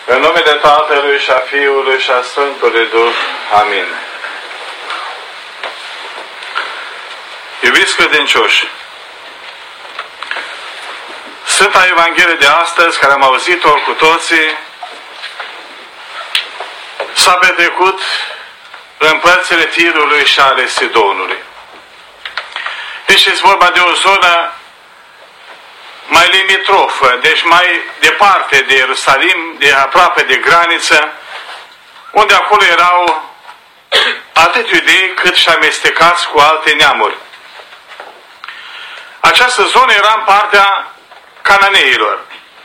În numele Tatălui și a Fiului și a Sfântului Duh. Amin. Iubiți credincioși, Sfânta Evanghelie de astăzi, care am auzit-o cu toții, s-a petrecut în părțile Tirului și ale Sidonului. Deci este vorba de o zonă mai limitrofă, deci mai departe de Ierusalim, de aproape de graniță, unde acolo erau atât iudei cât și amestecați cu alte neamuri. Această zonă era în partea cananeilor.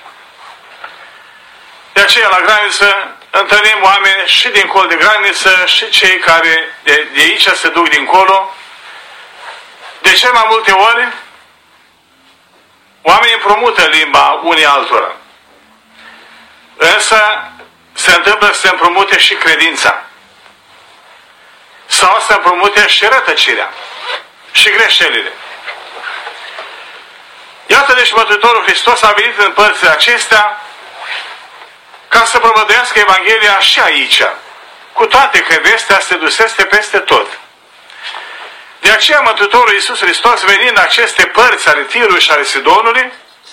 De aceea, la graniță, întâlnim oameni și dincolo de graniță și cei care de aici se duc dincolo. De cel mai multe ori, oamenii împrumută limba unii altora. Însă, se întâmplă să se împrumute și credința. Sau să împrumute și rătăcirea. Și greșelile. Iată, deci, Mântuitorul Hristos a venit în părțile acestea ca să propovăduiască Evanghelia și aici, cu toate că vestea se dusese peste tot. De aceea Mântuitorul Iisus Hristos, venind în aceste părți ale Tirului și ale Sidonului,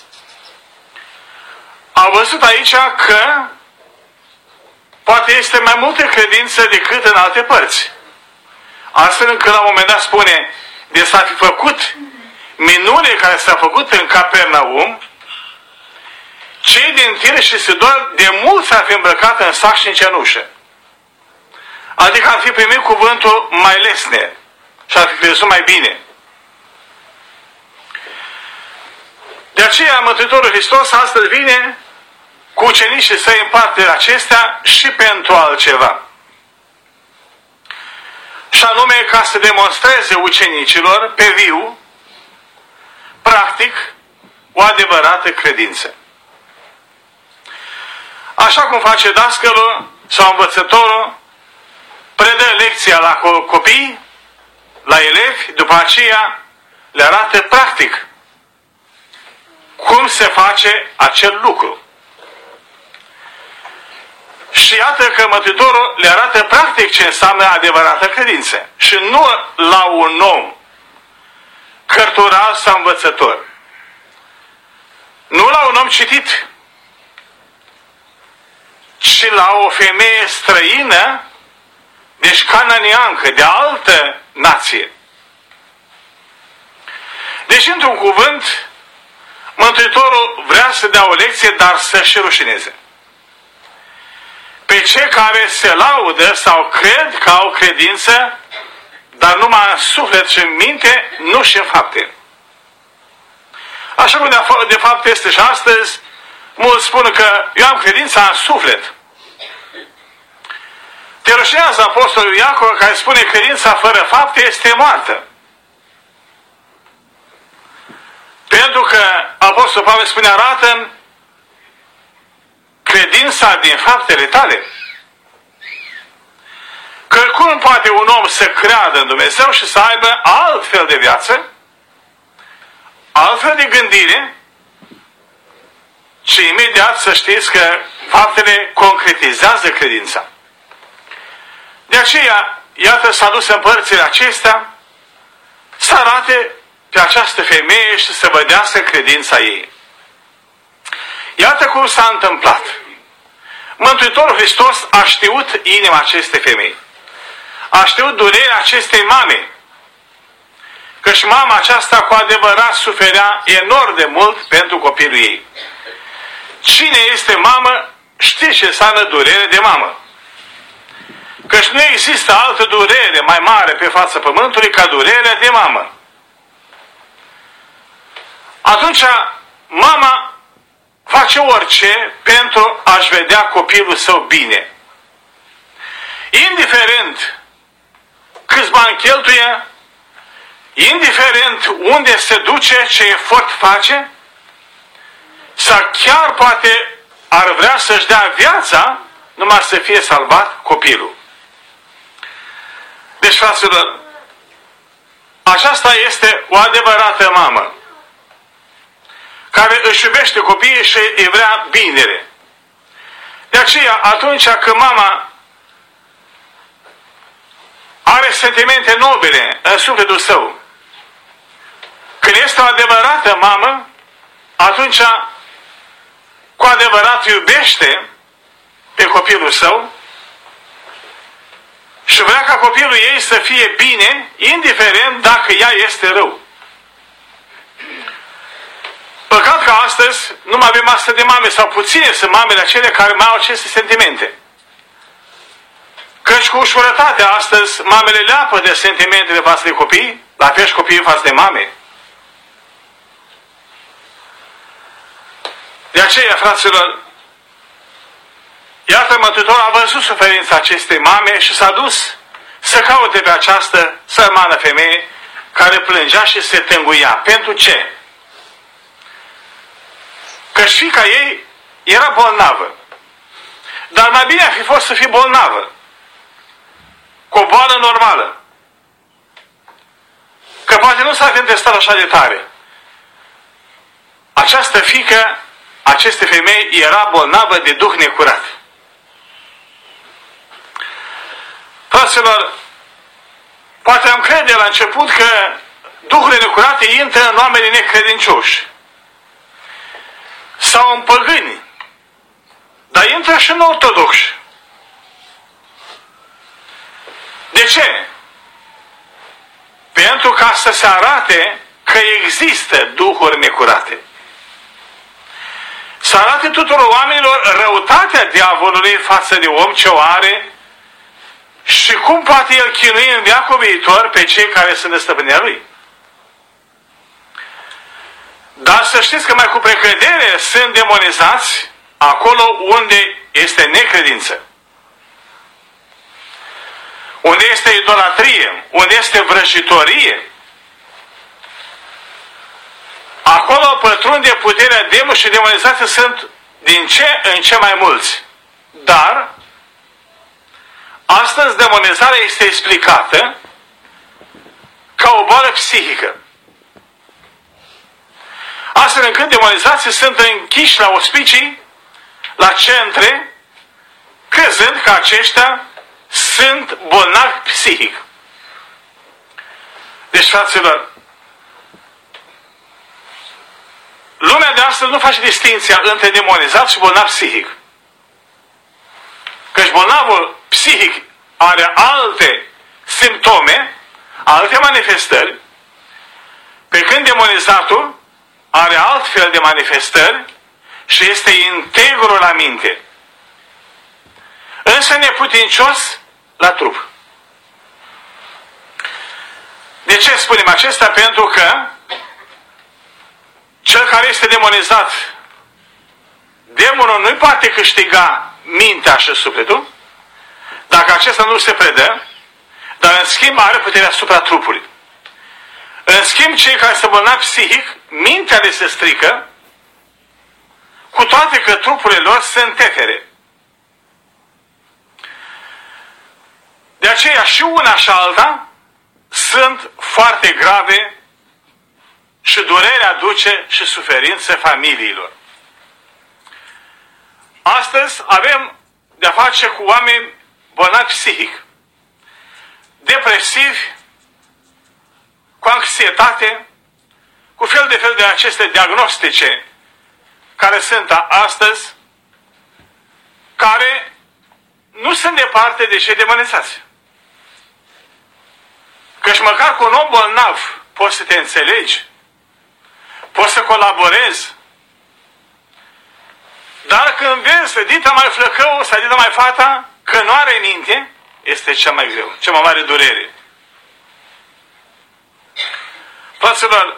a văzut aici că poate este mai multă credință decât în alte părți. Astfel încât la un moment dat spune, de s-a fi făcut minunile care s-au făcut în Capernaum, cei din Tir și Sidon de mult s-ar fi îmbrăcat în sac și în cenușă. Adică ar fi primit cuvântul mai lesne și ar fi crezut mai bine. De aceea Mântuitorul Hristos astăzi vine cu ucenicii săi în partele acestea și pentru altceva. Și anume ca să demonstreze ucenicilor pe viu, practic, o adevărată credință. Așa cum face dascălul sau învățătorul, predă lecția la copii, la elevi, după aceea le arată practic cum se face acel lucru. Și iată că Mântuitorul le arată practic ce înseamnă adevărată credință. Și nu la un om cărturar sau învățător. Nu la un om citit, ci la o femeie străină, deci cananeancă, de altă nație. Deci, într-un cuvânt, Mântuitorul vrea să dea o lecție, dar să-și rușineze. Pe cei care se laudă sau cred că au credință, dar numai în suflet și în minte, nu și în fapte. Așa cum de fapt este și astăzi, mulți spun că eu am credința în suflet. Te rușinează Apostolul Iacov, care spune că credința fără fapte este moartă. Pentru că Apostolul Pavel spune, arată credința din faptele tale. Că cum poate un om să creadă în Dumnezeu și să aibă altfel de viață, altfel de gândire, și imediat să știți că faptele concretizează credința. De aceea, iată, s-a dus în părțile acestea să arate pe această femeie și să vădească credința ei. Iată cum s-a întâmplat. Mântuitorul Hristos a știut inima acestei femei. A știut durerea acestei mame. Căci mama aceasta cu adevărat suferea enorm de mult pentru copilul ei. Cine este mamă știe ce înseamnă durere de mamă. Căci nu există altă durere mai mare pe fața pământului ca durerea de mamă. Atunci, mama face orice pentru a-și vedea copilul său bine. Indiferent câți bani cheltuie, indiferent unde se duce, ce efort face, sau chiar poate ar vrea să-și dea viața numai să fie salvat copilul. Deci, fraților, aceasta este o adevărată mamă care își iubește copiii și îi vrea binele. De aceea, aceea, atunci când mama are sentimente nobile în sufletul său, când este o adevărată mamă, atunci cu adevărat iubește pe copilul său și vrea ca copilul ei să fie bine, indiferent dacă ea este rău. Păcat că astăzi nu mai avem astfel de mame, sau puține sunt mamele acele care mai au aceste sentimente. Căci cu ușurătate astăzi mamele leapă de sentimentele față de copii, la fel și copiii față de mame. De aceea, fraților, iată Mântuitorul a văzut suferința acestei mame și s-a dus să caute pe această sărmană femeie care plângea și se tânguia. Pentru ce? Căci fiica ei era bolnavă. Dar mai bine ar fi fost să fie bolnavă, cu o boală normală. Că poate nu s-ar fi întestat așa de tare. Această fiică aceste femei era bolnavă de duh necurat. Fraților, poate am crede la început că duhurile necurate intră în oamenii necredincioși sau în păgâni, dar intră și în ortodoxi. De ce? Pentru ca să se arate că există duhuri necurate. Să arate tuturor oamenilor răutatea diavolului față de om ce o are și cum poate el chinui în veacul viitor pe cei care sunt în stăpânirea lui. Dar să știți că mai cu precădere sunt demonizați acolo unde este necredință, unde este idolatrie, unde este vrăjitorie. Acolo pătrunde puterea demonului și demonizații sunt din ce în ce mai mulți. Dar astăzi demonizarea este explicată ca o boală psihică. Astfel încât demonizații sunt închiși la ospicii, la centre, crezând că aceștia sunt bolnavi psihic. Deci, fraților, lumea de astăzi nu face distinția între demonizat și bolnav psihic. Căci bolnavul psihic are alte simptome, alte manifestări, pe când demonizatul are altfel de manifestări și este integru la minte, însă neputincios la trup. De ce spunem acesta? Pentru că cel care este demonizat, demonul nu poate câștiga mintea și sufletul dacă acesta nu se predă, dar în schimb are puterea asupra trupului. În schimb, cei care se bolnavi psihic, mintea le se strică, cu toate că trupurile lor sunt tetere. De aceea și una și alta sunt foarte grave și durerea aduce și suferință familiilor. Astăzi avem de-a face cu oameni bolnavi psihic, depresivi, cu anxietate, cu fel de fel de aceste diagnostice care sunt astăzi, care nu sunt departe de cei demonizați. Căci măcar cu un om bolnav poți să te înțelegi, poți să colaborezi, dar când vezi dita mai flăcău sau dita mai fata, că nu are minte, este cea mai greu, cea mai mare durere. Fraților,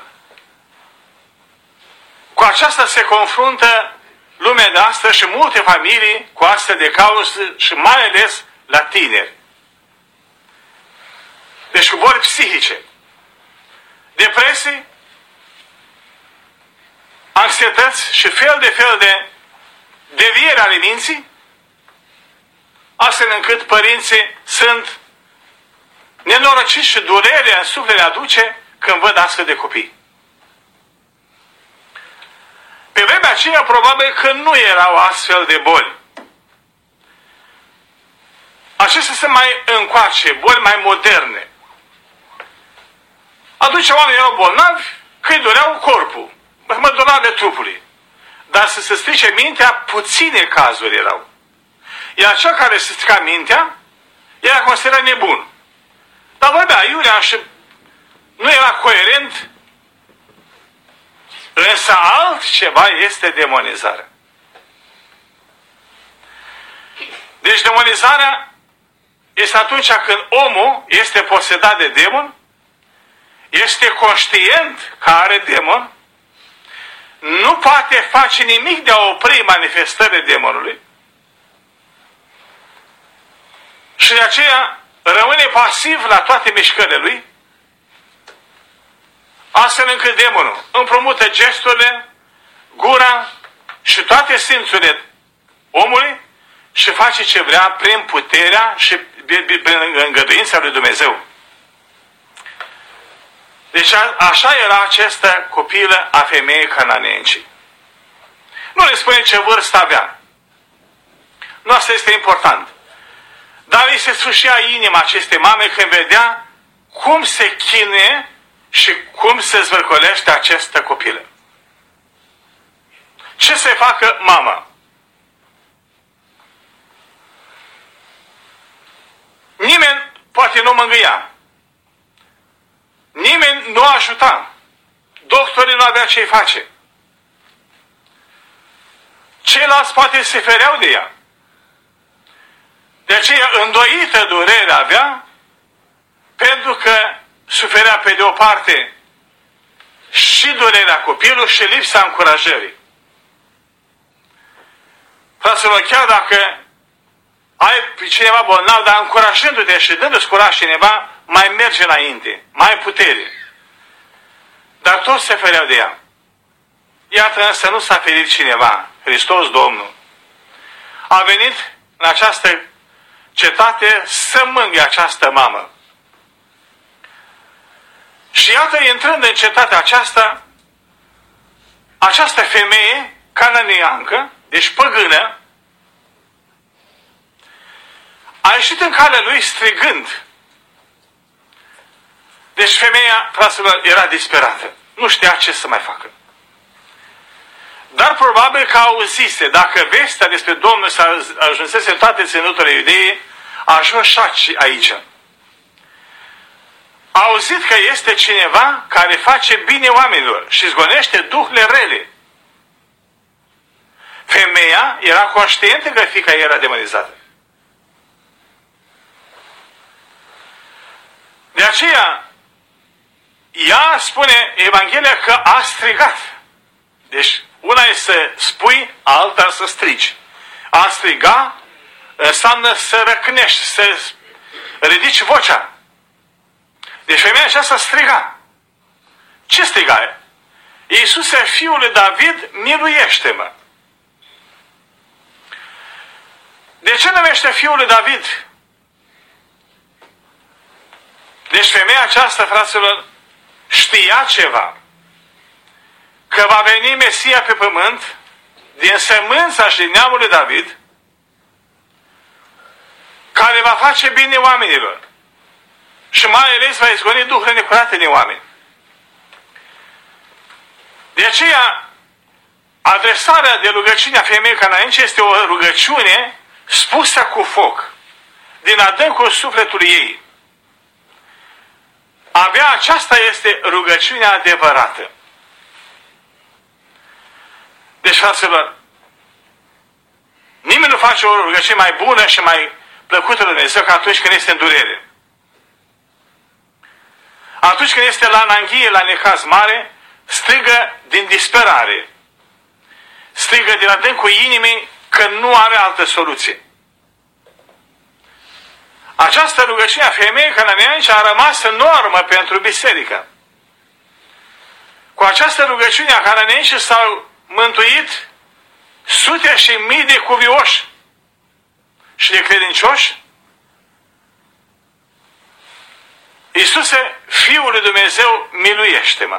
cu aceasta se confruntă lumea de astăzi și multe familii cu astfel de cauze și mai ales la tineri. Deci cu boli psihice, depresii, anxietăți și fel de deviere ale minții, astfel încât părinții sunt nenorociți și durerea în suflet le aduce când văd astfel de copii. Pe vremea aceea probabil că nu erau astfel de boli. acestea sunt mai încoace, boli mai moderne. Atunci oamenii erau bolnavi că îi doreau corpul, mădunale trupului. Dar să se strice mintea, puține cazuri erau. Iar cel care se strica mintea era considerat nebun. Dar vorbea iurea și nu era coerent. Însă altceva este demonizarea. Deci demonizarea este atunci când omul este posedat de demon, este conștient că are demon, nu poate face nimic de a opri manifestările demonului și de aceea rămâne pasiv la toate mișcările lui, astfel încât demonul împrumută gesturile, gura și toate simțurile omului și face ce vrea prin puterea și prin îngăduința lui Dumnezeu. Deci așa era această copilă a femeii cananeencii. Nu le spune ce vârstă avea. Nu asta este important. Dar îi se sfârșia inima acestei mame când vedea cum se chinuie și cum se zvârcolește această copilă. Ce să facă mama? Nimeni poate nu mângâia. Nimeni nu ajuta. Doctorii nu aveau ce-i face. Ceilalți poate se fereau de ea. De aceea îndoită durere avea, pentru că suferea pe de o parte și durerea copilului și lipsa încurajării. Fraților, chiar dacă ai pe cineva bolnav, dar încurajându-te și dându-ți curaj cineva, mai merge înainte, mai ai putere. Dar toți se fereau de ea. Iată însă nu s-a ferit cineva. Hristos Domnul a venit în această cetate să mângâie această mamă. Și iată, intrând în cetatea aceasta, această femeie cananeancă, deci păgână, a ieșit în calea lui strigând. Deci femeia, fraților, era disperată. Nu știa ce să mai facă. Dar probabil că auzise, dacă vestea despre Domnul s-a ajunsese în toate ținuturile Iudeii, a ajuns și aici. A auzit că este cineva care face bine oamenilor și zgonește duhurile rele. Femeia era conștientă că fiica ei era demonizată. De aceea, ea spune Evanghelia că a strigat. Deci, una e să spui, alta să strigi. A striga înseamnă să răcnești, să ridici vocea. Deci femeia aceasta striga. Ce striga? Iisuse, Fiul lui David, miluiește-mă. De ce numește Fiul lui David? Deci femeia aceasta, fraților, știa ceva. Că va veni Mesia pe pământ din sămânța și din neamul lui David, care va face bine oamenilor. Și mai ales va izgoni duhurile necurate din oameni. De aceea, adresarea de rugăciune a femeii cananeence este o rugăciune spusă cu foc, din adâncul sufletului ei. Abia aceasta este rugăciunea adevărată. Deci, fraților, nimeni nu face o rugăciune mai bună și mai plăcută lui Dumnezeu ca atunci când este în durere. Atunci când este la ananghie, la necaz mare, strigă din disperare. Strigă din adâncul inimii că nu are altă soluție. Această rugăciune a femeii cananeance a rămas în normă pentru biserică. Cu această rugăciune a cananeenșii s-au mântuit sute și mii de cuvioși și de credincioși. Iisuse, Fiul lui Dumnezeu, miluiește-mă.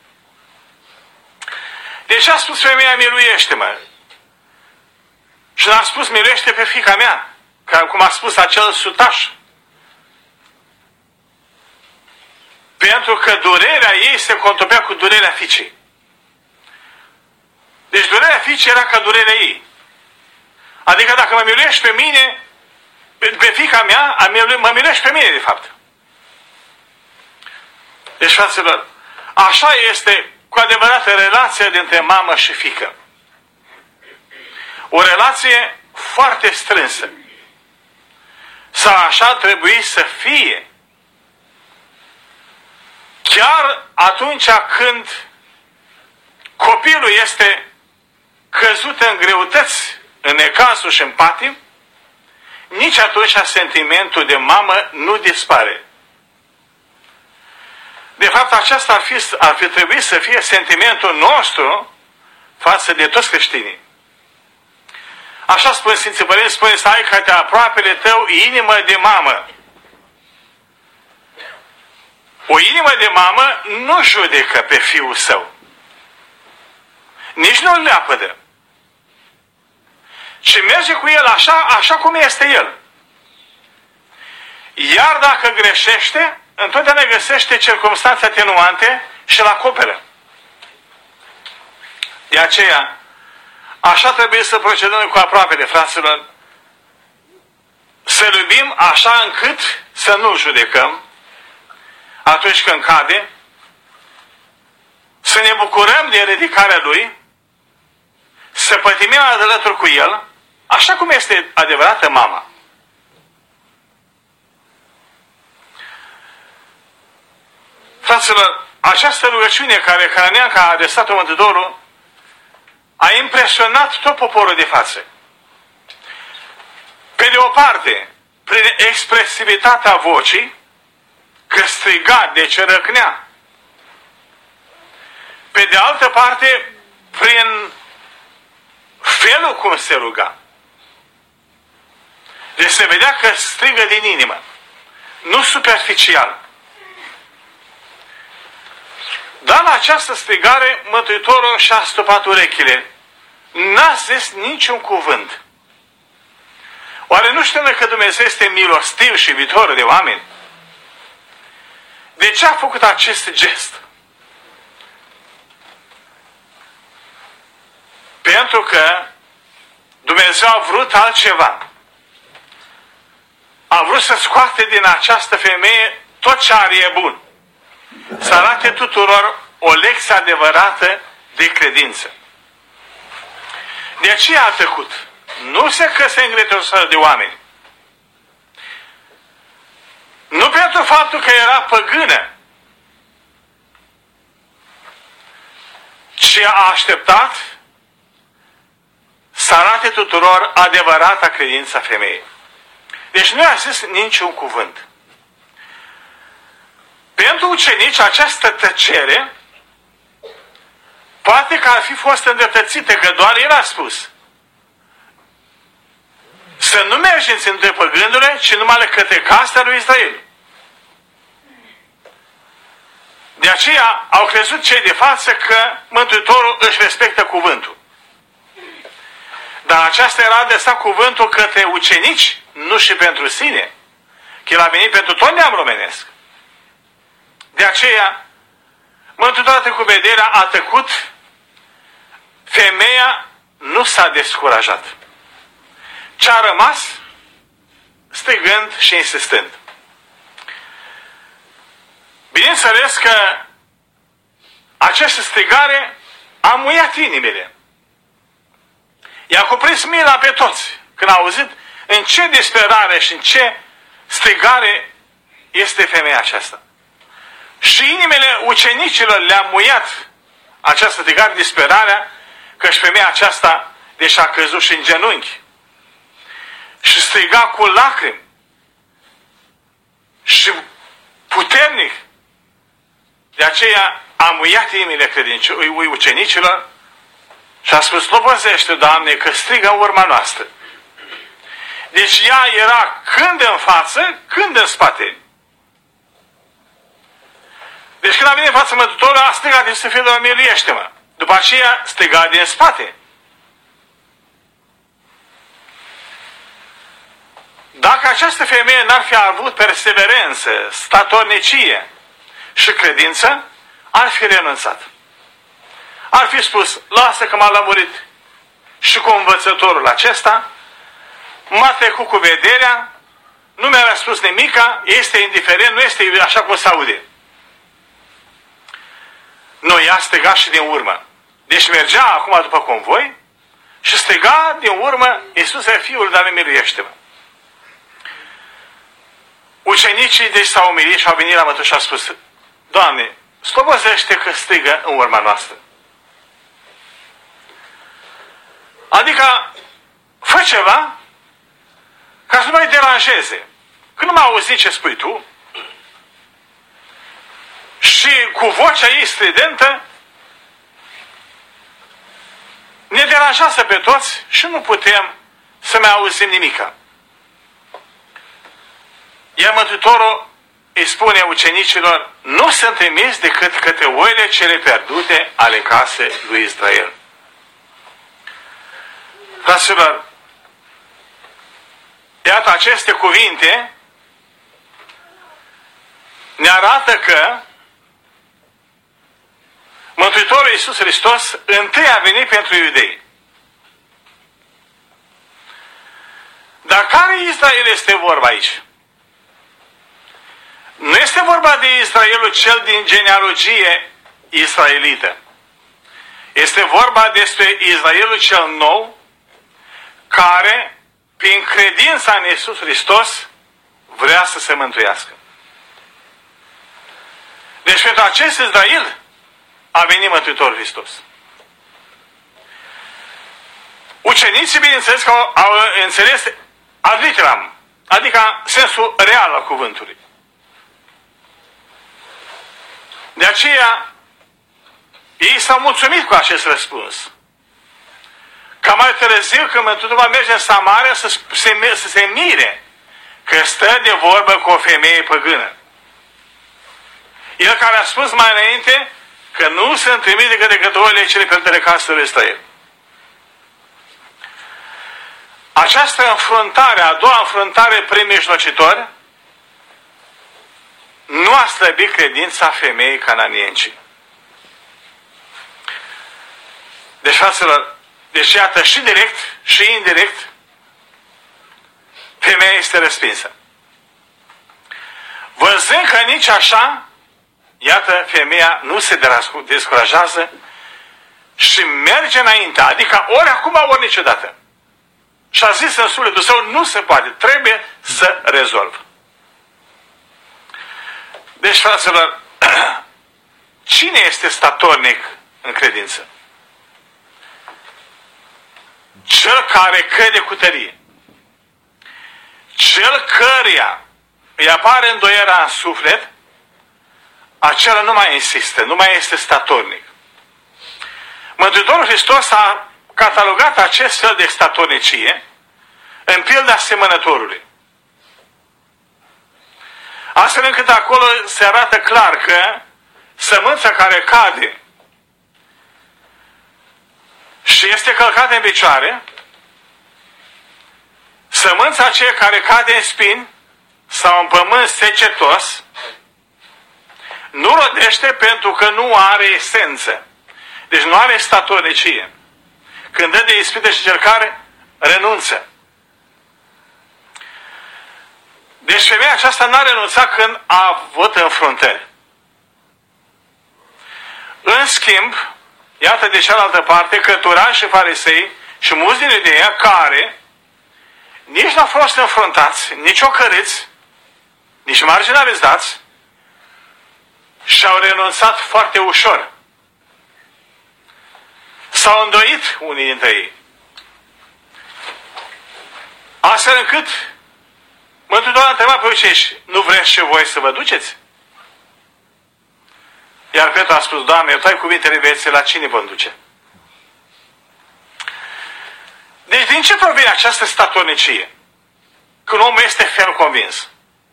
Deci a spus femeia, miluiește-mă. Și n-a spus, miluiește pe fiica mea, cum a spus acel sutaș. Pentru că durerea ei se contopea cu durerea fiicei. Deci durerea fiicei era ca durerea ei. Adică dacă mă miluiești pe mine, pe fiica mea, mă miluiești pe mine, de fapt. Deci, fraților, așa este cu adevărat relația dintre mamă și fiică. O relație foarte strânsă. Sau așa trebuie să fie. Chiar atunci când copilul este căzut în greutăți, în necazuri și în patim, nici atunci sentimentul de mamă nu dispare. De fapt, aceasta ar fi trebuit să fie sentimentul nostru față de toți creștinii. Așa spune Sfinții Părinți, spune să ai ca de aproapele tău inimă de mamă. O inimă de mamă nu judecă pe fiul său. Nici nu-l leapădă. Și merge cu el așa cum este el. Iar dacă greșește, întotdeauna găsește circumstanțe atenuante și îl acoperă. De aceea, așa trebuie să procedăm cu aproapele, fraților. Să iubim așa încât să nu judecăm atunci când cade, să ne bucurăm de ridicarea lui, să pătimim alături cu el, așa cum este adevărată mama. Fraților, această rugăciune care Cananeanca a adresat-o Mântuitorul a impresionat tot poporul de față. Pe de o parte, prin expresivitatea vocii, că striga, deci răcnea. Pe de altă parte, prin felul cum se ruga. Deci se vedea că strigă din inimă, nu superficial. Dar la această strigare, Mântuitorul și-a stupat urechile. N-a zis niciun cuvânt. Oare nu știm că Dumnezeu este milostiv și iubitor de oameni? De ce a făcut acest gest? Pentru că Dumnezeu a vrut altceva. A vrut să scoate din această femeie tot ce are bun. Să arate tuturor o lecție adevărată de credință. De aceea a tăcut. Nu că se îngrijoră de oameni. Nu pentru faptul că era păgână, ci a așteptat să arate tuturor adevărata credința femeii. Deci nu i-a zis niciun cuvânt. Pentru ucenici, această tăcere poate că ar fi fost îndreptățită, că doar el a spus să nu mergeți între păgândurile, ci numai către casa lui Israel. De aceea au crezut cei de față că Mântuitorul își respectă cuvântul. Dar aceasta era adresat cuvântul către ucenici, nu și pentru sine. Că el a venit pentru tot neam românesc. De aceea, Mântuitorul cu vederea a tăcut, femeia nu s-a descurajat. Ce a rămas? Strigând și insistând. Bineînțeles că această strigare a muiat inimile. I-a cuprins mila pe toți când au auzit în ce disperare și în ce strigare este femeia aceasta. Și inimile ucenicilor le-a muiat această strigare, disperarea, că și femeia aceasta deși a căzut și în genunchi și striga cu lacrimi și puternic. De aceea a muiat inimile ucenicilor și a spus: nu păzește, Doamne, că strigă în urma noastră. Deci ea era când în față, când în spate. Deci când a venit în față Mântuitorul, a strigat din Sfântul Doamne, miluiește-mă. După aceea striga din spate. Dacă această femeie n-ar fi avut perseverență, statornicie și credință, ar fi renunțat. Ar fi spus, lasă că m-a lămurit și cu învățătorul acesta, m-a trecut cu vederea, nu mi-a răspuns nimica, este indiferent, nu este așa cum se aude. Nu, ea striga și din urmă. Deci mergea acum după convoi și striga din urmă, Iisuse, Fiul, dar miluiește-mă. Ucenicii deci s-au umilit și au venit la mătușă și au spus, Doamne, slobozește că strigă în urma noastră. Adică, fă ceva ca să nu mai deranjeze. Când nu m-a auzit ce spui tu și cu vocea ei stridentă ne deranjează pe toți și nu putem să mai auzim nimica. Iar Mântuitorul îi spune ucenicilor, nu sunt trimis decât către oile cele pierdute ale casei lui Israel. Fraților, iată aceste cuvinte ne arată că Mântuitorul Iisus Hristos întâi a venit pentru iudei. Dar care Israel este vorba aici? Nu este vorba de Israelul cel din genealogie israelită. Este vorba despre Israelul cel nou, care, prin credința în Iisus Hristos, vrea să se mântuiască. Deci pentru acest Israel a venit Mântuitorul Hristos. Ucenicii, bineînțeles, că au înțeles ad literam, adică sensul real al cuvântului. De aceea, ei s-au mulțumit cu acest răspuns. Ca mai târziu, când Mântuitorul va merge în Samaria, să se mire că stă de vorbă cu o femeie păgână. El care a spus mai înainte că nu sunt trimis decât de către oile cele pierdute de casă lui Israel. Această înfruntare, a doua înfruntare prin mijlocitor, nu a slăbit credința femeii cananienci. Deci, fraților, deci iată și direct și indirect, femeia este respinsă. Văzând că nici așa, iată, femeia nu se descurajează și merge înainte, adică ori acum, ori niciodată. Și a zis în sufletul său, nu se poate, trebuie să rezolv. Deci, fraților, cine este statornic în credință? Cel care crede cu tărie. Cel căruia îi apare îndoierea în suflet, acela nu mai insistă, nu mai este statornic. Mântuitorul Hristos a catalogat acest fel de statornicie în pilda semănătorului. Astfel încât acolo se arată clar că sămânța care cade și este călcată în picioare, sămânța aceea care cade în spin sau în pământ secetos, nu rodește pentru că nu are esență. Deci nu are statornicie. Când dă de ispită și încercare, renunță. Deci femeia aceasta n-a renunțat când a avut înfruntări. În schimb, iată de cealaltă parte, cărturari și farisei și mulți din iudeia care nici n-au fost înfruntați, nici ocărâți, nici marginalizați și au renunțat foarte ușor. S-au îndoit unii dintre ei. Astfel încât Mântuitorul a întrebat pe ucenici, nu vreți și voi să vă duceți? Iar Petru a spus, Doamne, Tu ai cuvintele vieții, la cine vom duce? Deci din ce provine această statornicie? Când omul este ferm convins.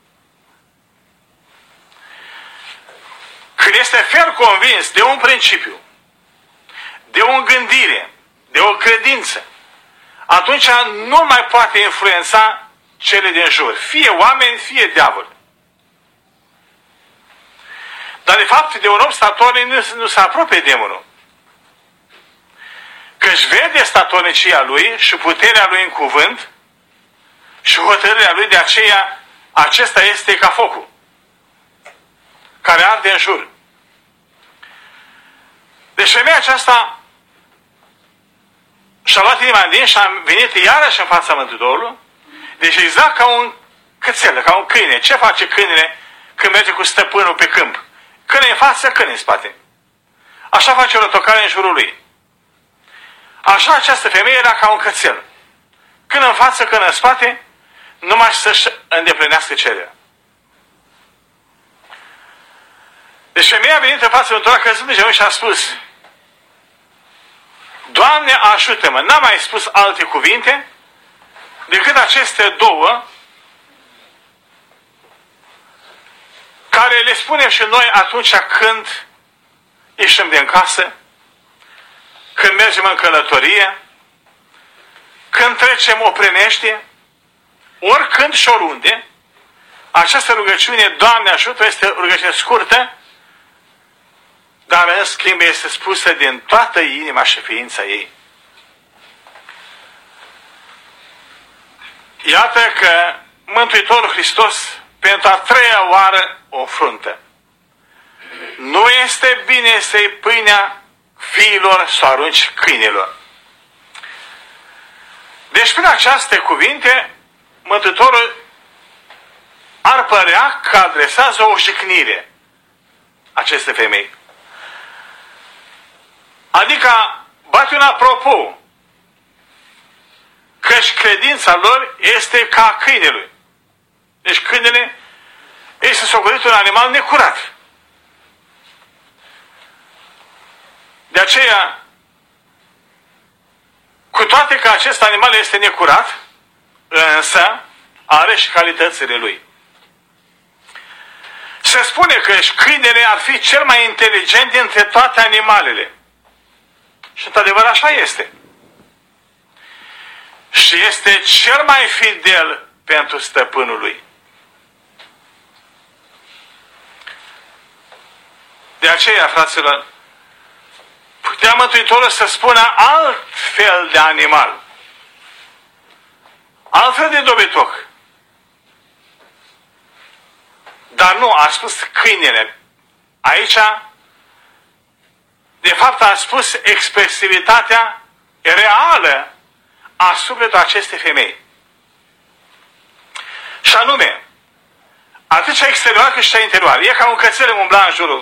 Când este ferm convins de un principiu, de o gândire, de o credință, atunci nu mai poate influența cele din jur, fie oameni, fie diavol. Dar de fapt, de un om statornic nu se apropie demonul. Că-și vede statornicia lui și puterea lui în cuvânt și hotărârea lui, de aceea acesta este ca focul care arde în jur. Deci femeia aceasta și-a luat inima în din și a venit iarăși în fața Mântuitorului. Deci exact ca un cățel, ca un câine. Ce face câinele când merge cu stăpânul pe câmp? Câine în față, câine în spate. Așa face o rotocare în jurul lui. Așa această femeie era ca un cățel. Când în față, când în spate, numai să-și îndeplinească cererea. Deci femeia a venit în fața Mântuitorului, a căzut de genunchi și a spus: Doamne, ajută-mă! N-am mai spus alte cuvinte decât aceste două care le spunem și noi atunci când ieșim din casă, când mergem în călătorie, când trecem o primește, oricând și oriunde. Această rugăciune, Doamne ajută, este o rugăciune scurtă, dar în schimb este spusă din toată inima și ființa ei. Iată că Mântuitorul Hristos pentru a treia oară o înfruntă. Nu este bine să-i pâinea fiilor să o arunci câinilor. Deci prin aceste cuvinte Mântuitorul ar părea că adresează o jignire aceste femei. Adică bate un apropo căci credința lor este ca a câinelui. Deci câinele este socotit un animal necurat. De aceea, cu toate că acest animal este necurat, însă are și calitățile lui. Se spune că câinele ar fi cel mai inteligent dintre toate animalele. Și într-adevăr așa este. Și este cel mai fidel pentru stăpânul lui. De aceea, fraților, putea Mântuitorul să spună alt fel de animal, altfel de dobitoc. Dar nu, a spus câinele. Aici, de fapt, a spus expresivitatea reală a sufletului acestei femei. Și anume, atât cea exterioară cât și cea interioară. E ca un cățel umbla în jurul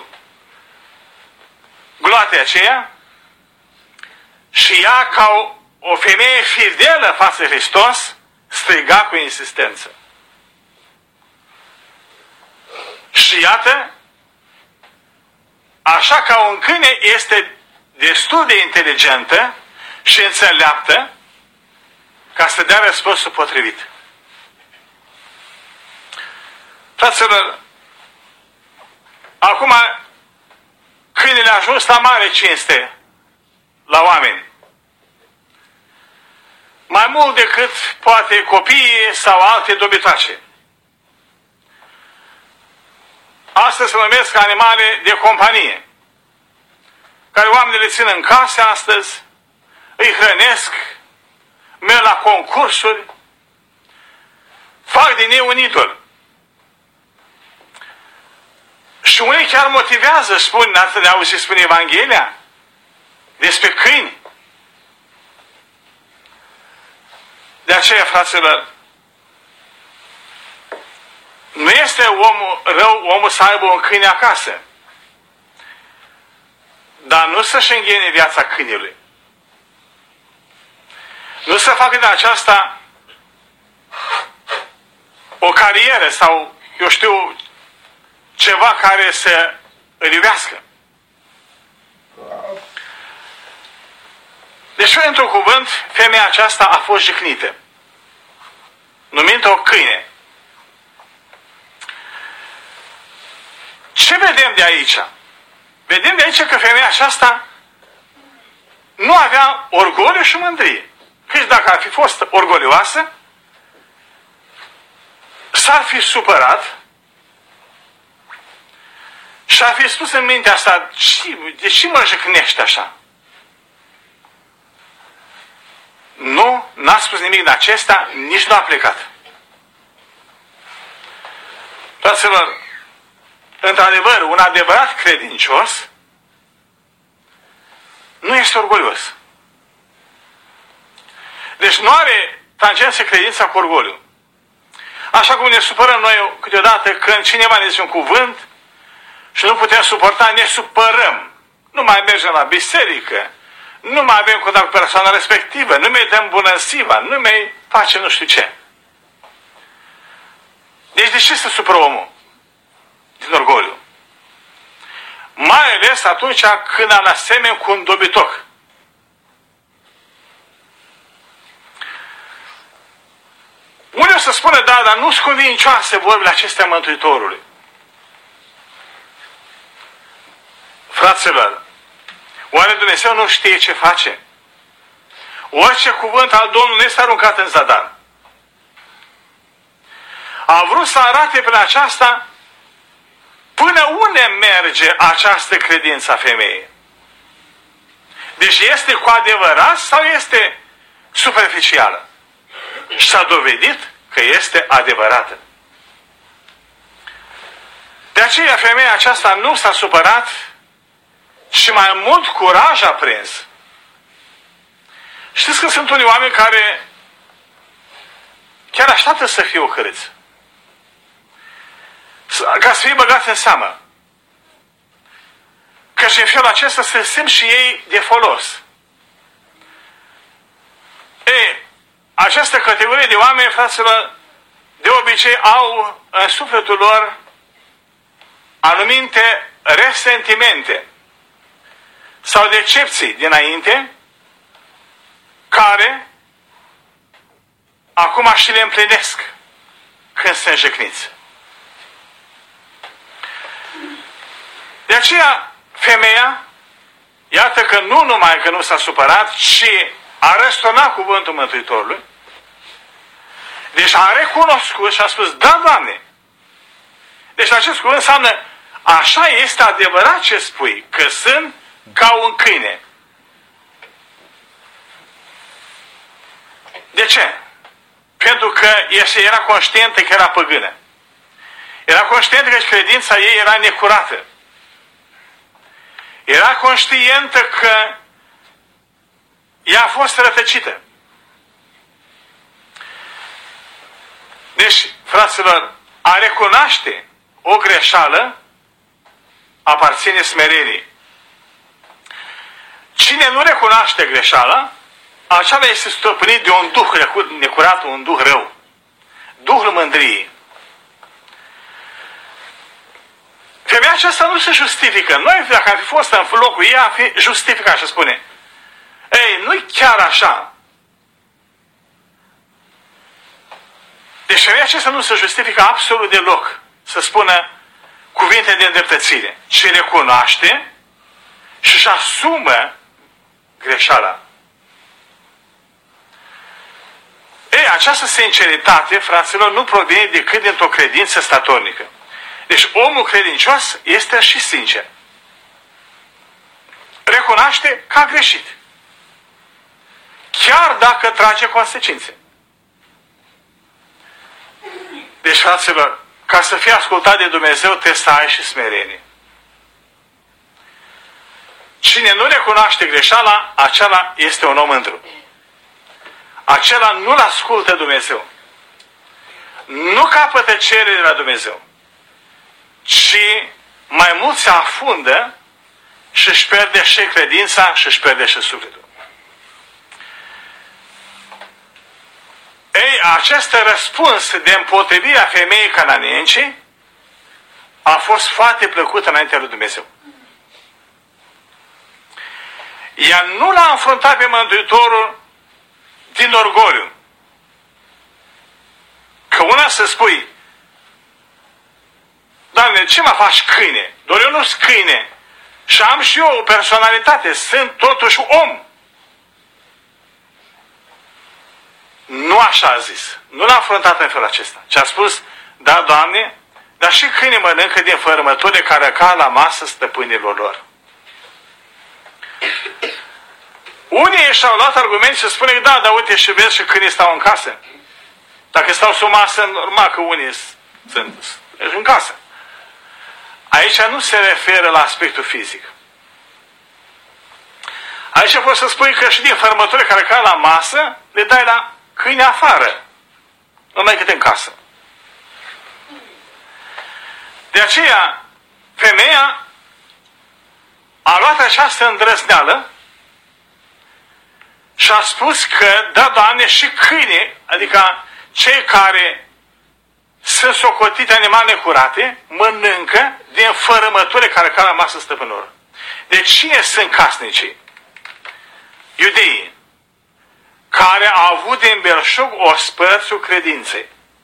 gloatei aceea și ea, ca o femeie fidelă față de Hristos, striga cu insistență. Și iată, așa ca un câine este destul de inteligentă și înțeleaptă ca să dea răspunsul potrivit. Fraților, acum câinele a ajuns la mare cinste la oameni. Mai mult decât poate copiii sau alte dobitoace. Astăzi se numesc animale de companie, care oamenii le țin în case astăzi, îi hrănesc, merg la concursuri, fac din ei un idol. Și unii chiar motivează, spun, ați de auzit, spune Evanghelia, despre câini. De aceea, fraților, nu este omul să aibă un câine acasă, dar nu să-și înghene viața câinului. Nu să facă de aceasta o carieră sau, eu știu, ceva care să îl iubească. Deci, într-un cuvânt, femeia aceasta a fost jignită, numind-o câine. Ce vedem de aici? Vedem de aici că femeia aceasta nu avea orgoliu și mândrie. Căci dacă ar fi fost orgolioasă, s-ar fi supărat și ar fi spus în mintea asta, de ce mă jăcnești așa? Nu, n-a spus nimic de acesta, nici nu a plecat. Fraților, într-adevăr, un adevărat credincios nu este orgolios. Deci nu are tangență credința cu orgoliu. Așa cum ne supărăm noi câteodată când cineva ne zice un cuvânt și nu putem suporta, ne supărăm. Nu mai mergem la biserică, nu mai avem contact cu persoana respectivă, nu mai dăm bună ziua, nu mai facem nu știu ce. Deci de ce se supără omul? Din orgoliu. Mai ales atunci când am asemeni cu un dobitoc. Unii o să spună, da, dar nu-s convincioase vorbile acestea Mântuitorului. Fraților, oare Dumnezeu nu știe ce face? Orice cuvânt al Domnului nu este aruncat în zadar. A vrut să arate prin aceasta până unde merge această credință a femeii. Deci este cu adevărat sau este superficială? Și s-a dovedit că este adevărată. De aceea femeia aceasta nu s-a supărat, ci mai mult curaj a prins. Știți că sunt unii oameni care chiar așteaptă să fie ocărâți, ca să fie băgați în seamă. Că și în felul acesta se simt și ei de folos. Ei, această categorie de oameni, fraților, de obicei au în sufletul lor anumite resentimente sau decepții dinainte, care acum și le împlinesc când sunt înjecniți. De aceea, femeia, iată că nu numai că nu s-a supărat, ci a răsturnat cuvântul Mântuitorului. Deci a recunoscut și a spus, da, Doamne. Deci acest cuvânt înseamnă, așa este adevărat ce spui, că sunt ca un câine. De ce? Pentru că era conștientă că era păgână. Era conștientă că credința ei era necurată. Era conștientă că ea a fost rătăcită. Deci, fraților, a recunoaște o greșeală aparține smereniei. Cine nu recunoaște greșeala, acela este stăpânit de un duh necurat, un duh rău. Duhul mândriei. Femeia aceasta nu se justifică. Noi, dacă am fi fost în locul ei, am fi justificat și spune, ei, nu-i chiar așa. Deci femeia aceasta nu se justifică absolut deloc să spună cuvinte de îndreptățire, ci recunoaște și își asumă greșeala. Ei, această sinceritate, fraților, nu provine decât dintr-o credință statornică. Deci omul credincios este și sincer. Recunoaște că a greșit. Chiar dacă trage consecințe. Deci, fraților, ca să fii ascultat de Dumnezeu, trebuie să ai și smerenie. Cine nu recunoaște greșeala, acela este un om mândru. Acela nu-L ascultă Dumnezeu. Nu capătă cerere de la Dumnezeu. Ci mai mult se afundă și își pierde și credința și își pierde și sufletul. Ei, acest răspuns de împotrivire a femeii cananeenci a fost foarte plăcut înaintea lui Dumnezeu. Ea nu l-a înfruntat pe Mântuitorul din orgoliu. Că una să spui, Doamne, ce mă faci câine? Doar eu nu-s câine. Și am și eu o personalitate. Sunt totuși om. Nu așa a zis. Nu l-a înfruntat în felul acesta. Ce a spus, Da, Doamne, dar și câinii mănâncă din fărâmăturile care cad la masă stăpânilor lor. Unii și-au luat argumente și spune că da, dar uite și vezi și câinii stau în casă. Dacă stau sub masă, normal că unii sunt în casă. Aici nu se referă la aspectul fizic. Aici poți să spui că și din fărâmăturile care cad la masă, le dai la câine afară, numai cât în casă. De aceea, femeia a luat această îndrăzneală și a spus că, da, Doamne, și câinii, adică cei care sunt socotite animale curate, mănâncă din fărâmăturile care cad la masă stăpânilor. Deci cine sunt casnicii? Iudeii, care au avut din belșug ospățul credinței.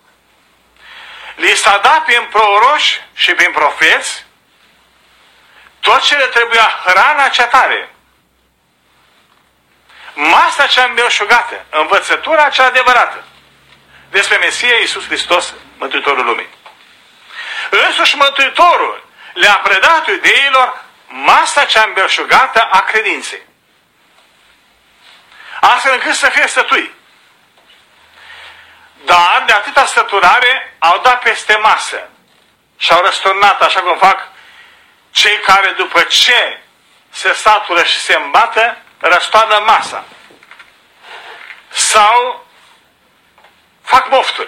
Li s-a dat prin proroși și prin profeți tot ce le trebuia, hrana cea tare, masa cea îmbelșugată, învățătura cea adevărată despre Mesia Iisus Hristos, Mântuitorul lumii. Însuși Mântuitorul le-a predat iudeilor masa cea îmbelșugată a credinței, astfel încât să fie sătui. Dar de atâta săturare au dat peste masă și au răsturnat, așa cum fac cei care după ce se satură și se îmbată, răstoarnă masa. Sau fac mofturi.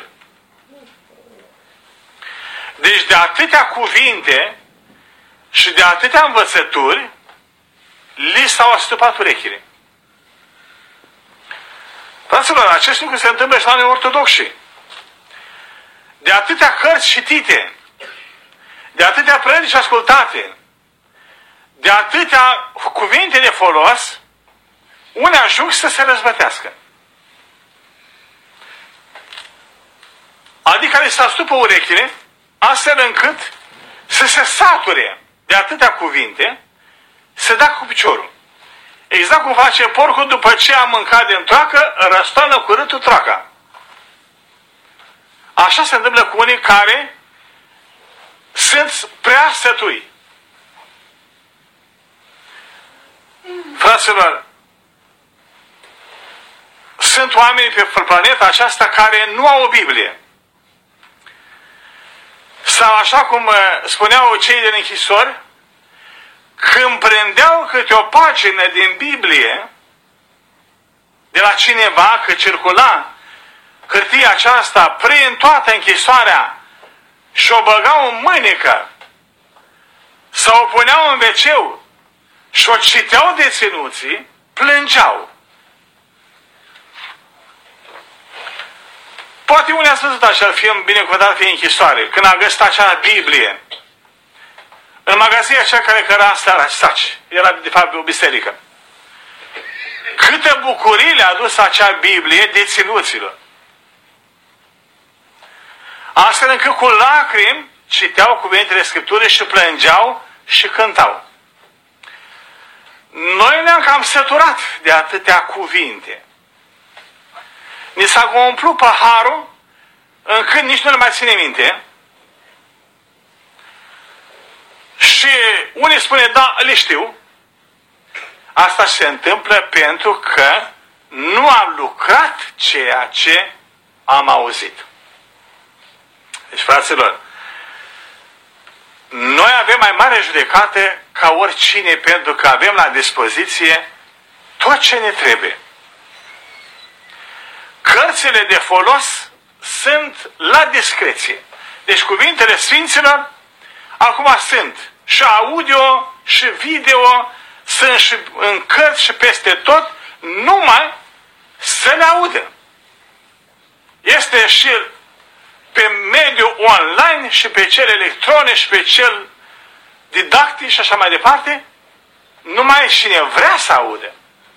Deci de atâtea cuvinte și de atâtea învățături li s-au astupat urechile. Fraților, acest lucru se întâmplă și la noi ortodoxi. De atâtea cărți citite, de atâtea predici ascultate, de atâtea cuvinte de folos, unii ajung să se răzbătească. Adică le se astupă urechile, astfel încât să se sature de atâtea cuvinte, să dea cu piciorul. Exact cum face porcul după ce a mâncat din troacă, răstoarnă cu râtul troaca. Așa se întâmplă cu unii care sunt prea sătui. Fraților, sunt oameni pe planeta aceasta care nu au o Biblie. Sau așa cum spuneau cei din închisori, când prindeau câte o pagină din Biblie de la cineva, că circula hârtia aceasta prin toată închisoarea și o băgau în mânecă sau o puneau în wc și o citeau deținuții, plângeau. Poate unii ați văzut acel film binecuvântat fiind închisoare, când a găsit acea Biblie în magazinul acela care căra în seara, saci. Era de fapt o biserică. Câte bucurii le-a adus acea Biblie deținuților. Astfel încât cu lacrimi citeau cuvintele Scripturii și plângeau și cântau. Noi ne-am cam săturat de atâtea cuvinte. Ni s-a umplut paharul încât nici nu le mai ține minte. Și unii spune, da, le știu. Asta se întâmplă pentru că nu am lucrat ceea ce am auzit. Deci, fraților, noi avem mai mare judecată ca oricine, pentru că avem la dispoziție tot ce ne trebuie. Cărțile de folos sunt la discreție. Deci cuvintele Sfinților acum sunt și audio, și video, sunt și în cărți și peste tot, numai să le audă. Este și pe mediul online și pe cel electronic și pe cel didactic și așa mai departe, numai cine vrea să audă.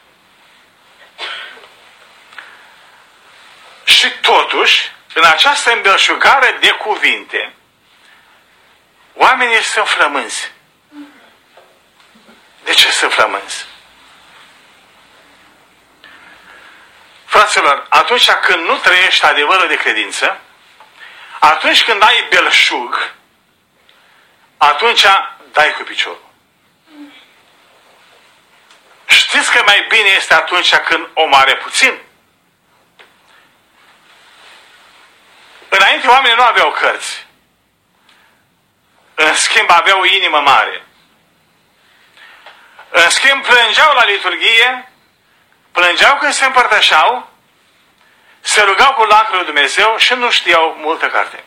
Și totuși, în această îmbelșugare de cuvinte, oamenii sunt flămânzi. De ce sunt flămânzi? Fraților, atunci când nu trăiești adevărul de credință, Atunci când ai belșug, atunci dai cu piciorul. Știți că mai bine este atunci când om are puțin? Înainte oamenii nu aveau cărți. În schimb aveau o inimă mare. În schimb plângeau la liturghie, plângeau când se împărtășeau, se rugau cu lacrimile lui Dumnezeu și nu știau multă carte.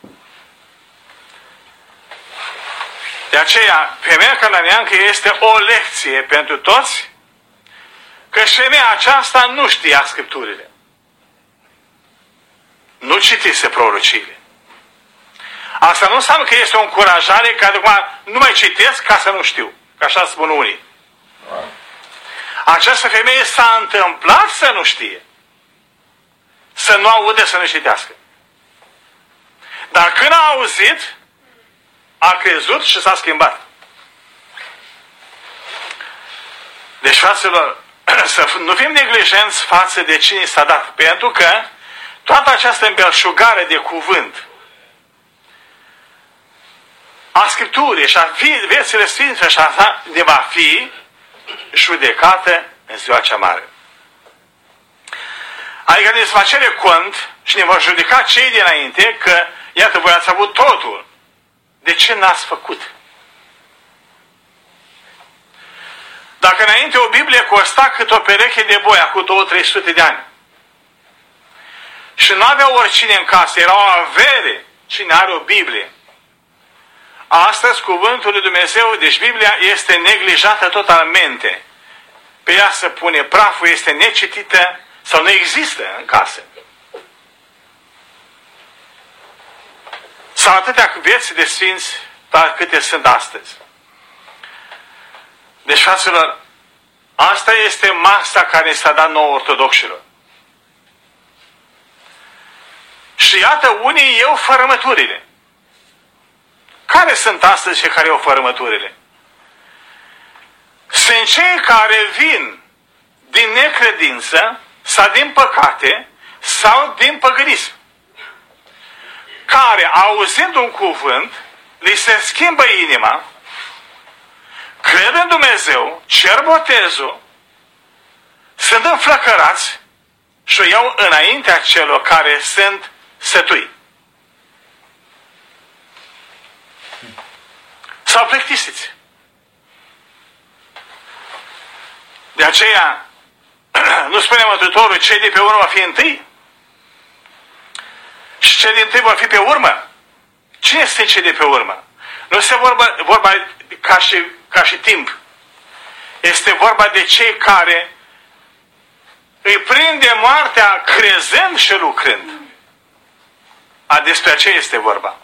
De aceea, femeia cananeancă este o lecție pentru toți, că femeia aceasta nu știa Scripturile. Nu citise prorociile. Asta nu înseamnă că este o încurajare că acum nu mai citesc ca să nu știu. Că așa spun unii. Această femeie s-a întâmplat să nu știe. Să nu aude, să nu citească. Dar când a auzit, a crezut și s-a schimbat. Deci, fraților, să nu fim neglijenți față de cine s-a dat. Pentru că toată această îmbelșugare de cuvânt a Scripturii și a viețile Sfinte și așa ne va fi judecată în ziua cea mare. Adică ne va cere cont și ne va judeca cei dinainte că, iată, voi ați avut totul. De ce n-ați făcut? Dacă înainte o Biblie costa cât o pereche de boi, acum 200-300 de ani, și nu avea oricine în casă, era o avere cine are o Biblie. Astăzi, cuvântul lui Dumnezeu, deci Biblia este neglijată totalmente. Pe ea se pune praful, este necitită sau nu există în casă. Sau atâtea vieți de sfinți, dar câte sunt astăzi. Deci, fraților, asta este masa care s-a dat nouă ortodoxilor. Și iată, unii iau fărâmăturile. Care sunt astăzi și care iau fărâmăturile? Sunt cei care vin din necredință sau din păcate sau din păgânism. Care, auzind un cuvânt, li se schimbă inima, cred în Dumnezeu, cer botezul, sunt înflăcărați și o iau înaintea celor care sunt sătui. Sau plictisiți. De aceea, nu spune Mântuitorul, cei de pe urmă va fi întâi? Și cei din tâi vor fi pe urmă? Cine este cei de pe urmă? Nu este vorba ca și timp. Este vorba de cei care îi prinde moartea crezând și lucrând. Despre aceea este vorba.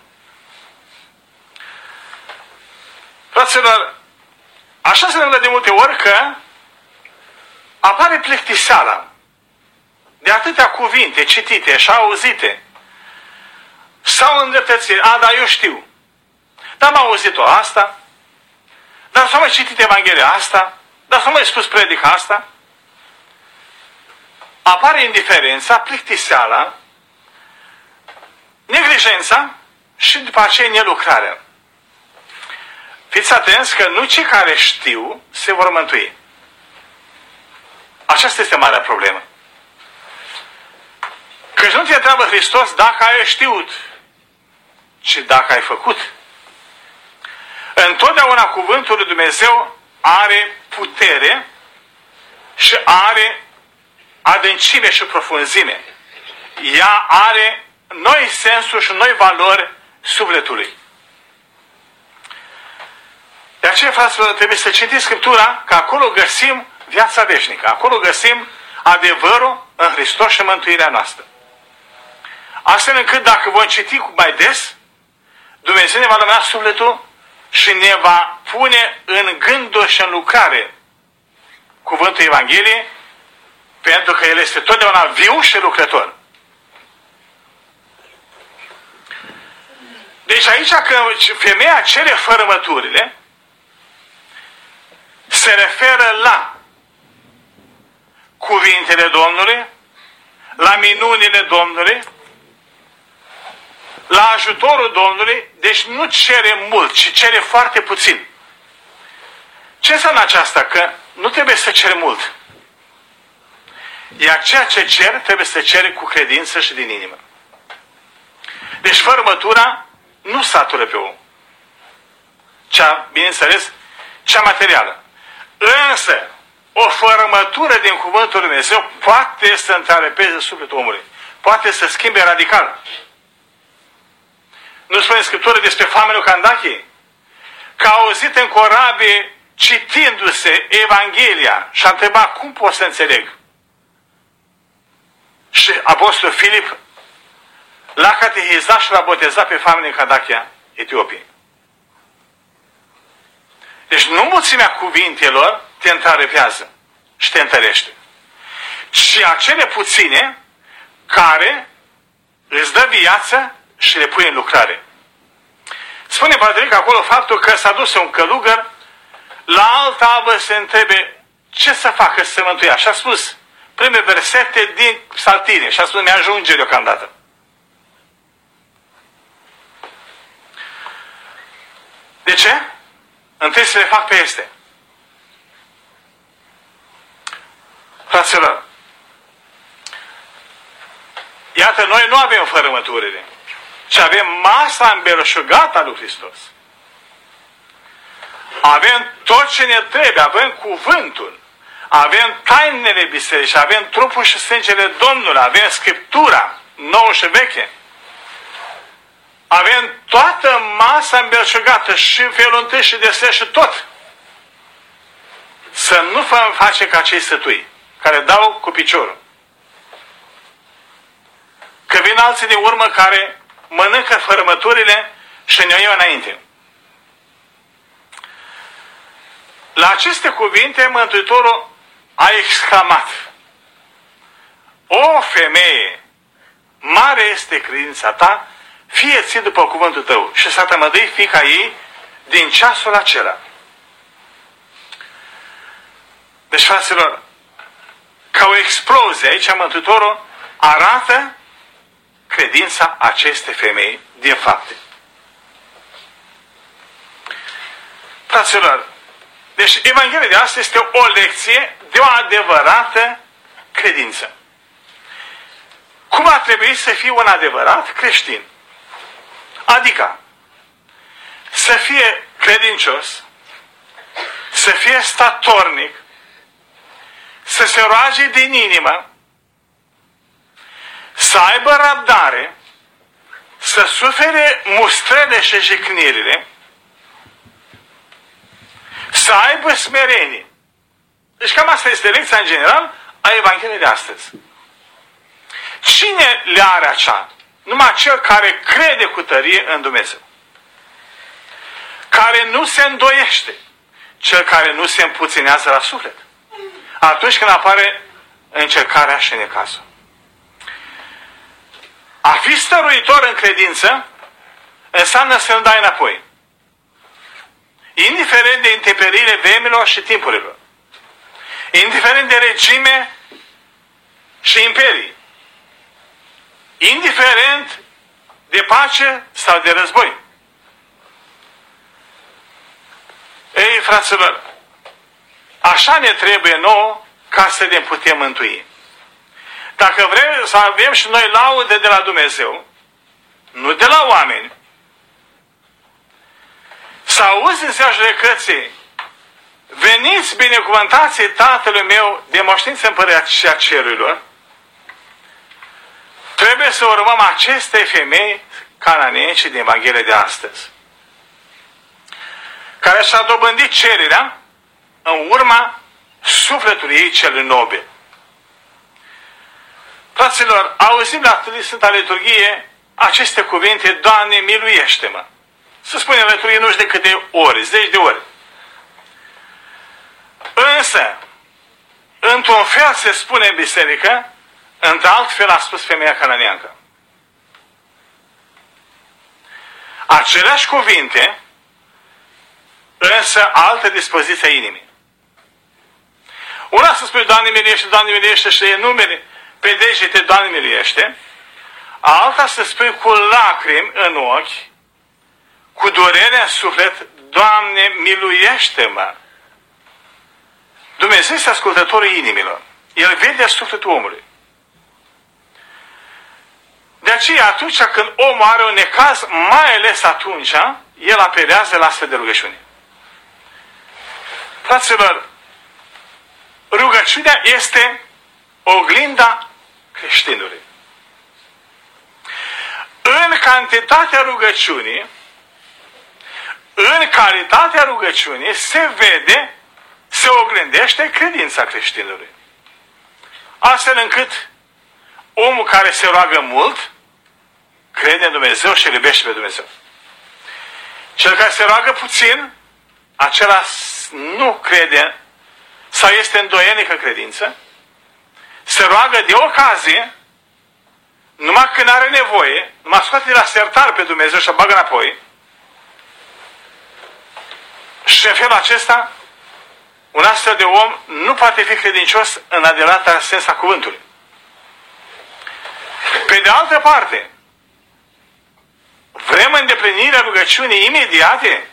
Fraților, așa se întâmplă de multe ori că apare plictiseala de atâtea cuvinte citite și auzite sau îndreptățiri. Dar eu știu. Dar m-am auzit-o asta, dar s-a mai citit Evanghelia asta, dar s-a mai spus predica asta. Apare indiferența, plictiseala, neglijența și după aceea nelucrarea. Fiți atenți că nu cei care știu se vor mântui. Aceasta este marea problemă. Căci nu te întreabă Hristos dacă ai știut, ci dacă ai făcut. Întotdeauna cuvântul lui Dumnezeu are putere și are adâncime și profunzime. Ea are noi sensuri și noi valori sufletului. De aceea, fraților, trebuie să citim Scriptura, că acolo găsim viața veșnică. Acolo găsim adevărul în Hristos și mântuirea noastră. Astfel încât dacă vom citi mai des, Dumnezeu ne va lumina sufletul și ne va pune în gânduri și în lucrare cuvântul Evangheliei, pentru că El este totdeauna viu și lucrător. Deci aici când femeia cere fărâmăturile, se referă la cuvintele Domnului, la minunile Domnului, la ajutorul Domnului, deci nu cere mult, ci cere foarte puțin. Ce înseamnă aceasta? Că nu trebuie să ceri mult. Iar ceea ce cer, trebuie să cere cu credință și din inimă. Deci fărâmătura nu satură pe om. Bineînțeles, cea materială. Însă, o fărâmătură din Cuvântul Lui Dumnezeu poate să întrerupeze sufletul omului. Poate să schimbe radical. Nu spune în Scriptură despre foamea lui Candache? Că a auzit în corabie, citindu-se Evanghelia, și a întrebat, cum pot să înțeleg? Și Apostolul Filip l-a catehizat și l-a botezat pe foamea din Candache, Etiopiei. Deci nu mulțimea cuvintelor te întrerupează și te întărește, ci acele puține care îți dă viață și le pune în lucrare. Spune Patrick acolo faptul că s-a dus un călugăr la altă avă să întrebe ce să facă să se mântuie. Și a spus prime versete din Psaltire și a spus mi-ajunge deocamdată. De ce? Întâi să le fac pe este. Fraților, iată, noi nu avem fărâmăturile, ci avem masa îmbelșugată a lui Hristos. Avem tot ce ne trebuie, avem cuvântul, avem tainele bisericii, avem trupul și sângele Domnului, avem Scriptura, nouă și veche. Avem toată masa îmbelșugată și felul întâi și desert și tot. Să nu face ca cei sătui, care dau cu piciorul. Că vin alții de urmă care mănâncă fărâmăturile și ne iau înainte. La aceste cuvinte, Mântuitorul a exclamat: o femeie, mare este credința ta, fie ție după cuvântul tău. Și s-a tămăduit fiica ei din ceasul acela. Deci, fraților, ca o explozie, aici Mântuitorul arată credința acestei femei din fapte. Fraților, deci Evanghelia de astăzi este o lecție de o adevărată credință. Cum ar trebui să fie un adevărat creștin? Adică să fie credincios, să fie statornic, să se roage din inimă, să aibă răbdare, să sufere mustrele și jignirile, să aibă smerenie. Deci cam asta este lecția în general a Evangheliei de astăzi. Cine le are așa? Numai cel care crede cu tărie în Dumnezeu. Care nu se îndoiește. Cel care nu se împuținează la suflet. Atunci când apare încercarea și necazul. A fi stăruitor în credință înseamnă să nu dai înapoi. Indiferent de intemperiile vremilor și timpurilor. Indiferent de regime și imperii. Indiferent de pace sau de război. Ei, fraților, așa ne trebuie nouă ca să ne putem mântui. Dacă vrem să avem și noi laude de la Dumnezeu, nu de la oameni, să auzi în ziua judecății: veniți binecuvântații Tatălui meu de moșteniță Împărăția Cerurilor, trebuie să urmăm aceste femei cananeene din Evanghelia de astăzi, care și-a dobândit cererea în urma sufletului ei cel nobil. Fraților, auzim la Sfânta Liturghie aceste cuvinte: Doamne, miluiește-mă. Se spune în liturghie nu știu de câte ori, zeci de ori. Însă, într-un fel se spune în biserică, într-alt fel a spus femeia cananeancă. Aceleași cuvinte, însă altă dispoziție a inimii. Una să spui Doamne miluiește, Doamne miluiește și e numele pe degete Doamne miluiește. alta să spui cu lacrimi în ochi, cu durere în suflet, Doamne, miluiește-mă! Dumnezeu este ascultătorul inimilor. El vede sufletul omului. De aceea, atunci când omul are un necaz, mai ales atunci, el apelează la astfel de rugăciune. Fraților, rugăciunea este oglinda creștinului. În cantitatea rugăciunii, în calitatea rugăciunii se vede, se oglindește credința creștinului. Astfel încât omul care se roagă mult, crede în Dumnezeu și îl iubește pe Dumnezeu. Cel care se roagă puțin, acela nu crede sau este îndoielnică credință, se roagă de ocazie, numai când are nevoie, numai scoate de la sertar pe Dumnezeu și o bagă înapoi. Și în felul acesta, un astfel de om nu poate fi credincios în adevărata sens a cuvântului. Pe de altă parte, vrem îndeplinirea rugăciunii imediate?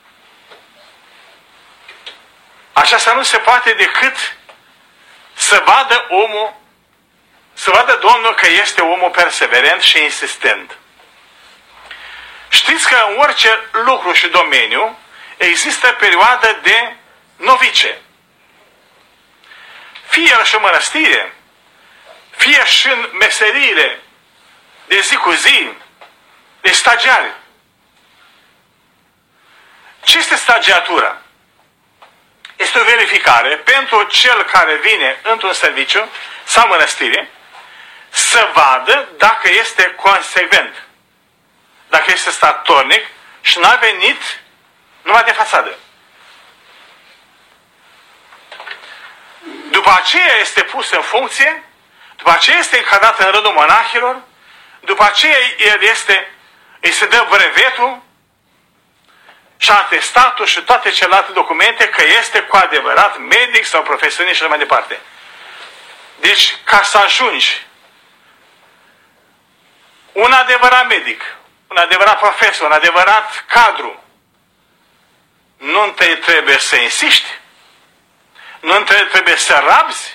Aceasta nu se poate decât să vadă omul, să vadă Domnul că este omul perseverent și insistent. Știți că în orice lucru și domeniu există perioadă de novice. Fie și în mănăstire, fie și în meseriile de zi cu zi, de stagiari. Ce este stagiatura? Este o verificare pentru cel care vine într-un serviciu sau mănăstire să vadă dacă este consecvent, dacă este statornic și n-a venit numai de fațadă. După aceea este pus în funcție, după aceea este încadrat în rândul monahilor, după aceea îi se dă brevetul și atestatul și toate celelalte documente că este cu adevărat medic sau profesionist și așa mai departe. Deci, ca să ajungi un adevărat medic, un adevărat profesor, un adevărat cadru, nu întâi trebuie să insiști, nu întâi trebuie să rabzi,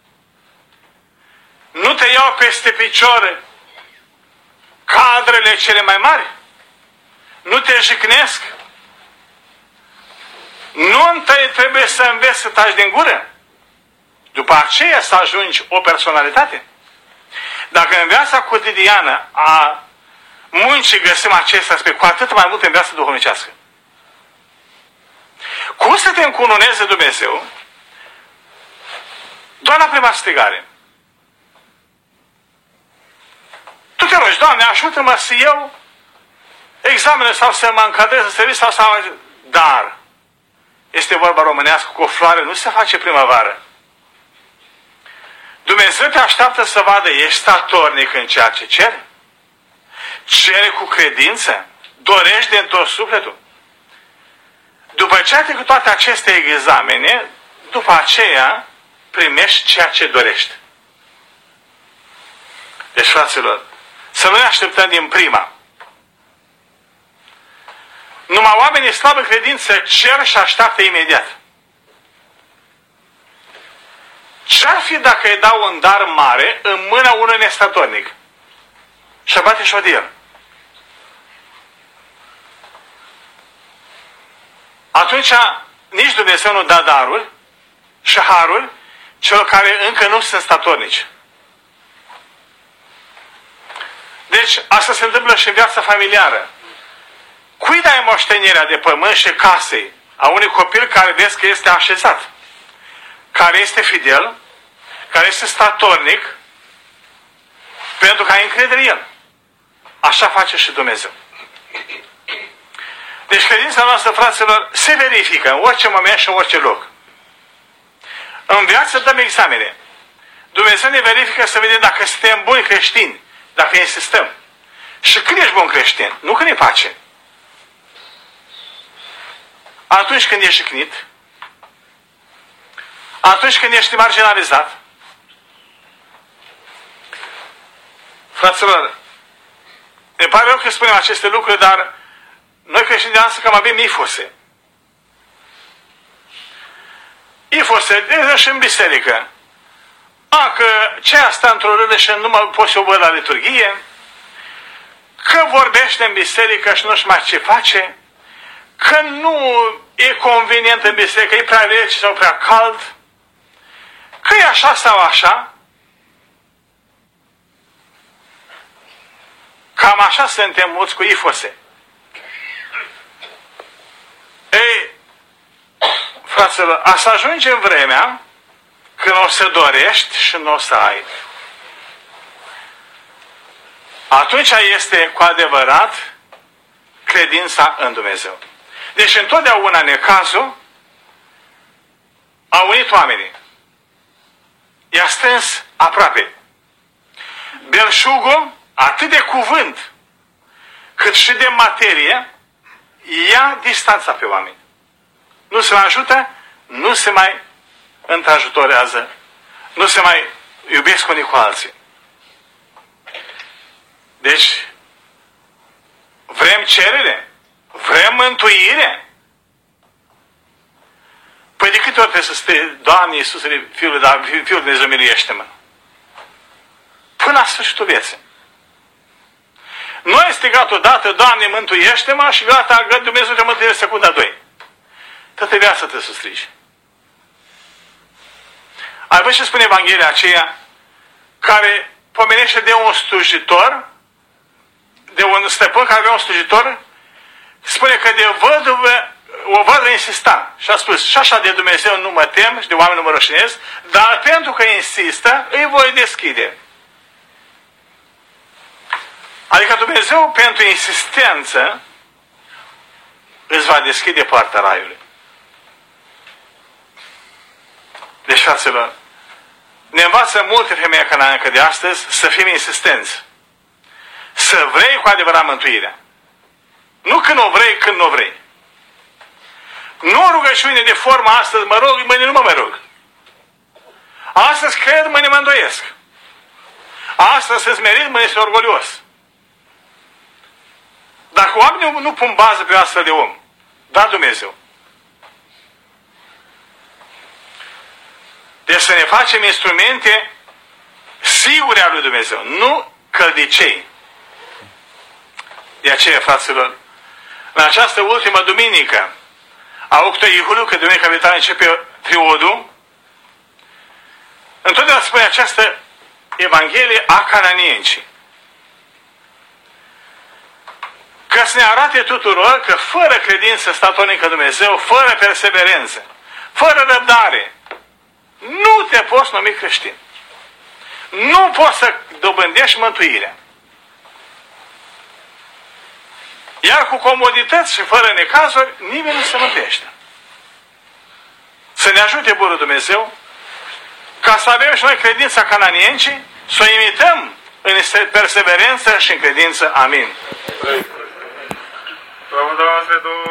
nu te iau peste picioare cadrele cele mai mari, nu te jignesc, nu întâi trebuie să înveți să taci din gură, după aceea să ajungi o personalitate. Dacă în viața cotidiană a muncii găsim acest aspect, cu atât mai mult în viața duhovnicească. Cum să te încununeze Dumnezeu? Doar la prima strigare. Tu te rogi, Doamne, ajută-mă să iau examene sau să mă încadrez în serviciu sau să... Dar este vorba românească, cu o floare nu se face primăvară. Dumnezeu te așteaptă să vadă, ești statornic în ceea ce cere? Cere cu credință? Dorești din tot sufletul? După ce ai trecut toate aceste examene, după aceea primești ceea ce dorești. Deci, fraților, să nu ne așteptăm din prima. Numai oamenii slabă credință cer și așteaptă imediat. Ce-ar fi dacă îi dau un dar mare în mâna unui nestatornic? Și bate și-o de el. Atunci nici Dumnezeu nu dă darul și harul celor care încă nu sunt statornici. Deci asta se întâmplă și în viața familiară. Cui dai moștenirea de pământ și casei a unui copil care vezi că este așezat, care este fidel, care este statornic, pentru că ai încredere în el. Așa face și Dumnezeu. Deci credința noastră, fraților, se verifică în orice moment și în orice loc. În viață dăm examene. Dumnezeu ne verifică să vedem dacă suntem buni creștini, dacă insistăm. Și când ești bun creștin? Nu când e pace. Atunci când ești jignit, atunci când ești marginalizat. Fraților, Ne pare rău că spunem aceste lucruri, dar noi creștini de astăzi cam avem ifose. Ifose, de exemplu și în biserică. Că ce asta într-o râdă și nu mă pot să o văd la liturghie, că vorbește în biserică și nu știu mai ce face, că nu e convenient în biserică, e prea rece sau prea cald, că e așa sau așa. Cam așa suntem mulți cu ifose. Ei, fraților, a să ajunge în vremea când o să dorești și nu o să ai. Atunci este cu adevărat credința în Dumnezeu. Deci întotdeauna necazul a unit oamenii. I-a strâns aproape. Belșugul, atât de cuvânt, cât și de materie, ia distanța pe oameni. Nu se mai ajută, nu se mai întrajutorează, nu se mai iubesc unii cu alții. Deci, vrem cerere? Vrem mântuire? Păi de câte ori trebuie să stai, Doamne Iisuse, Fiul de Dumnezeu, miluiește-mă? Până la sfârșitul vieții. Nu ai strigat odată, Doamne, mântuiește-mă, și gata, Dumnezeu te mântuiește secunda 2. Toată viața trebuie să strigi. Ai văzut ce spune Evanghelia aceea care pomenește de un slujitor, de un stăpân care avea un slujitor, spune că de văduvă, o văduvă insista și a spus, și așa de Dumnezeu nu mă tem și de oameni nu mă rășinez, dar pentru că insistă, îi voi deschide. Adică Dumnezeu, pentru insistență, îți va deschide poarta raiului. Deci, fraților, ne învață multe femei cananeancă de astăzi să fim insistenți. Să vrei cu adevărat mântuirea. Nu când o vrei, când nu o vrei. Nu rugăciune de formă astăzi mă rog, mâine nu mă rog. Astăzi cred, mâine mă îndoiesc. Astăzi sunt smerit, mâine sunt orgolios. Dacă oamenii nu pun bază pe astfel de om, da Dumnezeu. Deci să ne facem instrumente sigure ale lui Dumnezeu, nu căldicei. De aceea, fraților, în această ultimă duminică a octoiului, că duminica viitoare începe triodul, întotdeauna spune această Evanghelie a cananienții. Ca să ne arate tuturor că fără credință statornică în Dumnezeu, fără perseverență, fără răbdare, nu te poți numi creștin. Nu poți să dobândești mântuirea. Iar cu comodități și fără necazuri, nimeni nu se mântuiește. Să ne ajute Bunul Dumnezeu ca să avem și noi credința cananienții, să o imităm în perseverență și în credință. Amin.